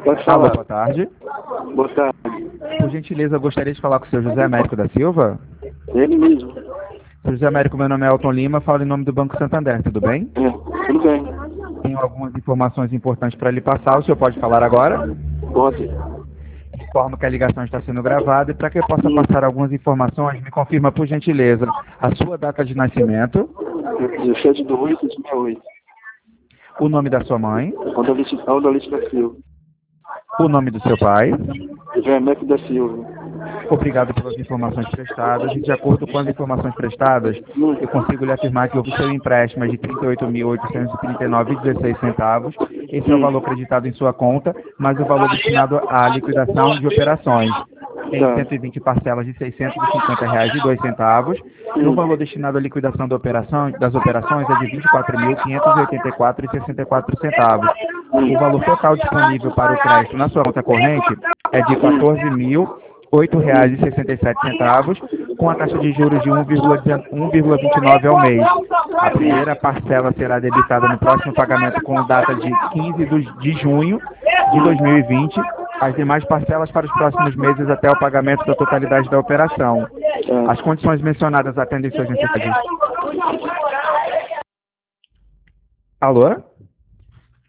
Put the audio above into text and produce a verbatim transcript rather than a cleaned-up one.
Pode Alô, falar. boa tarde. Boa tarde. Por gentileza, eu gostaria de falar com o senhor José Américo da Silva. Ele mesmo. Senhor José Américo, meu nome é Elton Lima, falo em nome do Banco Santander, tudo bem? É, tudo bem. Tenho algumas informações importantes para lhe passar, o senhor pode falar agora? Pode. Informo que a ligação está sendo gravada e para que eu possa passar algumas informações, me confirma, por gentileza, a sua data de nascimento, dezessete de oito de sessenta e oito. o nome da sua mãe, Aldalice Aldalice da Silva. o nome do seu pai. José Américo da Silva. Obrigado pelas informações prestadas e, de acordo com as informações prestadas, eu consigo lhe afirmar que houve seu empréstimo de trinta e oito mil oitocentos e trinta e nove vírgula dezesseis centavos. Esse é o valor acreditado em sua conta, mais o valor destinado à liquidação de operações. Tem Tá. cento e vinte parcelas de seiscentos e cinquenta reais e dois centavos. E o valor destinado à liquidação da operação, das operações é de vinte e quatro mil quinhentos e oitenta e quatro reais e sessenta e quatro centavos. O valor total disponível para o crédito na sua conta corrente é de quatorze mil oito reais e sessenta e sete centavos, com a taxa de juros de um vírgula vinte e nove ao mês. A primeira parcela será debitada no próximo pagamento com data de quinze de junho de dois mil e vinte. As demais parcelas para os próximos meses até o pagamento da totalidade da operação. As condições mencionadas atendem suas necessidades. Alô?